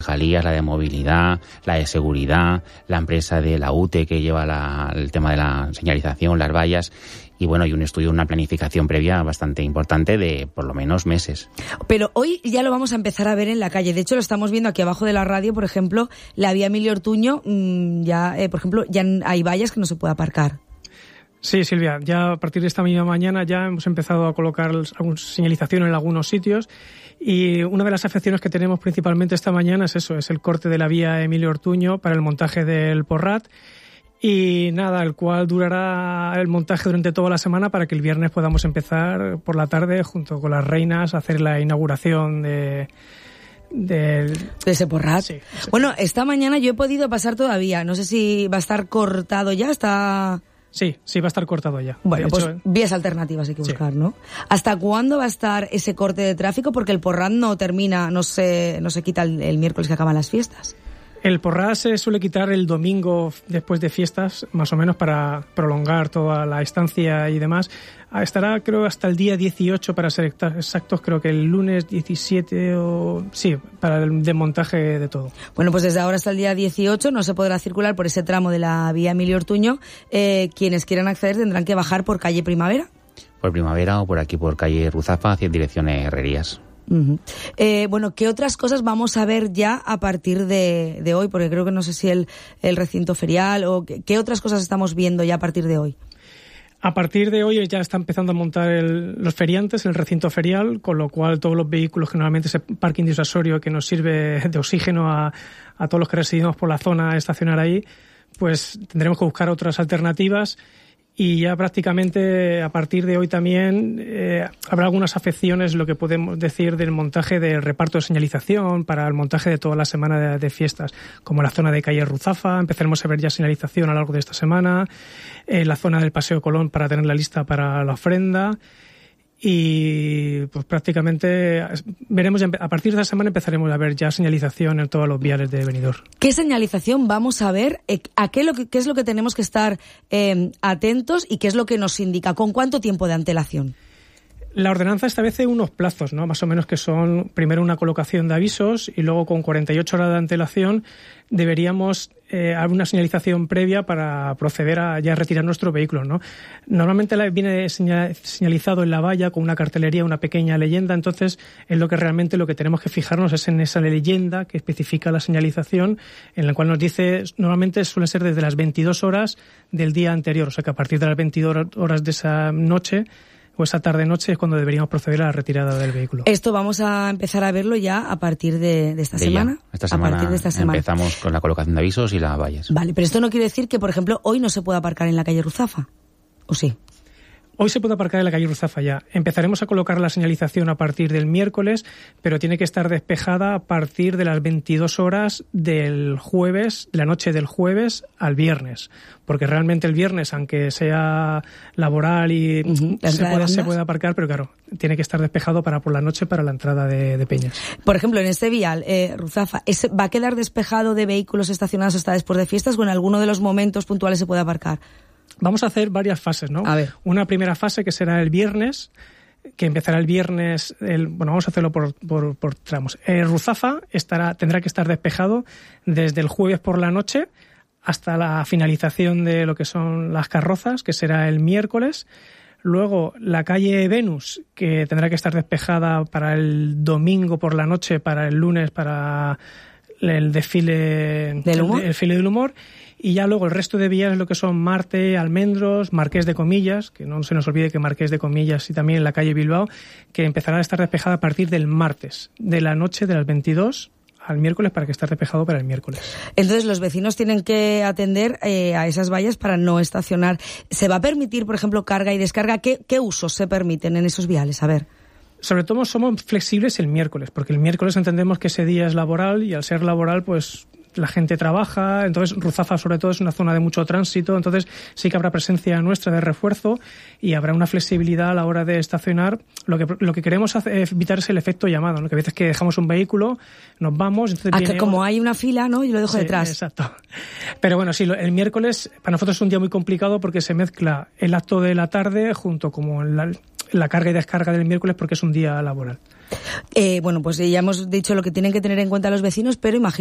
concejalías, la de movilidad, la de seguridad, la empresa de la UTE que lleva el tema de la señalización, las vallas. Y bueno, hay un estudio, una planificación previa bastante importante de por lo menos meses. Pero hoy ya lo vamos a empezar a ver en la calle. De hecho, lo estamos viendo aquí abajo de la radio, por ejemplo, la vía Emilio Ortuño, por ejemplo, ya hay vallas que no se puede aparcar. Sí, Silvia, ya a partir de esta misma mañana ya hemos empezado a colocar señalización en algunos sitios, y una de las afecciones que tenemos principalmente esta mañana es eso, es el corte de la vía Emilio Ortuño para el montaje del Porrat. Y nada, el cual durará el montaje durante toda la semana para que el viernes podamos empezar por la tarde junto con las reinas a hacer la inauguración de ese Porrat. Sí, bueno, esta mañana yo he podido pasar todavía. No sé si va a estar cortado ya, Sí, va a estar cortado ya. Bueno, pues vías alternativas hay que buscar, ¿no? ¿Hasta cuándo va a estar ese corte de tráfico? Porque el Porrat no termina, no se quita el miércoles que acaban las fiestas. El Porrat se suele quitar el domingo después de fiestas, más o menos para prolongar toda la estancia y demás. Estará, creo, hasta el día 18, para ser exactos, creo que el lunes 17 para el desmontaje de todo. Bueno, pues desde ahora hasta el día 18 no se podrá circular por ese tramo de la vía Emilio Ortuño. Quienes quieran acceder tendrán que bajar por calle Primavera. Por Primavera o por aquí por calle Ruzafa hacia dirección a Herrerías. Uh-huh. Bueno, ¿qué otras cosas vamos a ver ya a partir de hoy? Porque creo que no sé si el recinto ferial o ¿qué otras cosas estamos viendo ya a partir de hoy? A partir de hoy ya está empezando a montar los feriantes, el recinto ferial, con lo cual todos los vehículos, generalmente ese parking disuasorio que nos sirve de oxígeno a todos los que residimos por la zona, a estacionar ahí, pues tendremos que buscar otras alternativas. Y ya prácticamente a partir de hoy también habrá algunas afecciones, lo que podemos decir, del montaje del reparto de señalización para el montaje de toda la semana de fiestas, como la zona de calle Ruzafa. Empezaremos a ver ya señalización a lo largo de esta semana, la zona del Paseo Colón para tener la lista para la ofrenda. Y pues prácticamente veremos, a partir de esta semana empezaremos a ver ya señalización en todos los viales de Benidorm. ¿Qué señalización vamos a ver? ¿Qué es lo que tenemos que estar atentos y qué es lo que nos indica? ¿Con cuánto tiempo de antelación? La ordenanza establece unos plazos, ¿no? Más o menos, que son primero una colocación de avisos y luego con 48 horas de antelación deberíamos haber una señalización previa para proceder a ya retirar nuestro vehículo, ¿no? Normalmente viene señalizado en la valla con una cartelería, una pequeña leyenda, entonces es lo que tenemos que fijarnos es en esa leyenda que especifica la señalización, en la cual nos dice, normalmente suele ser desde las 22 horas del día anterior, o sea que a partir de las 22 horas de esa noche o esa tarde-noche es cuando deberíamos proceder a la retirada del vehículo. Esto vamos a empezar a verlo ya a partir de esta semana. Esta semana empezamos con la colocación de avisos y las vallas. Vale, pero esto no quiere decir que, por ejemplo, hoy no se pueda aparcar en la calle Ruzafa, ¿o sí? Hoy se puede aparcar en la calle Ruzafa ya. Empezaremos a colocar la señalización a partir del miércoles, pero tiene que estar despejada a partir de las 22 horas del jueves, de la noche del jueves al viernes. Porque realmente el viernes, aunque sea laboral y se puede aparcar, pero claro, tiene que estar despejado para por la noche para la entrada de Peñas. Por ejemplo, en este vial, Ruzafa, ¿va a quedar despejado de vehículos estacionados hasta después de fiestas o en alguno de los momentos puntuales se puede aparcar? Vamos a hacer varias fases, ¿no? A ver. Una primera fase que será el viernes, que empezará el viernes, vamos a hacerlo por tramos. Ruzafa tendrá que estar despejado desde el jueves por la noche hasta la finalización de lo que son las carrozas, que será el miércoles. Luego la calle Venus, que tendrá que estar despejada para el domingo por la noche, para el lunes, para el desfile del humor. Y ya luego el resto de vías, lo que son Marte, Almendros, Marqués de Comillas, que no se nos olvide que Marqués de Comillas y también la calle Bilbao, que empezará a estar despejada a partir del martes, de la noche de las 22 al miércoles, para que esté despejado para el miércoles. Entonces los vecinos tienen que atender a esas vallas para no estacionar. ¿Se va a permitir, por ejemplo, carga y descarga? ¿Qué usos se permiten en esos viales? A ver. Sobre todo somos flexibles el miércoles, porque el miércoles entendemos que ese día es laboral y al ser laboral, pues la gente trabaja, entonces Ruzafa sobre todo es una zona de mucho tránsito, entonces sí que habrá presencia nuestra de refuerzo y habrá una flexibilidad a la hora de estacionar. Lo que queremos evitar es el efecto llamado, ¿no? Que a veces que dejamos un vehículo, nos vamos... Que como hay una fila, ¿no? Y lo dejo detrás. Exacto. Pero bueno, sí, el miércoles para nosotros es un día muy complicado porque se mezcla el acto de la tarde junto con la carga y descarga del miércoles, porque es un día laboral. Bueno, pues ya hemos dicho lo que tienen que tener en cuenta los vecinos, pero imagino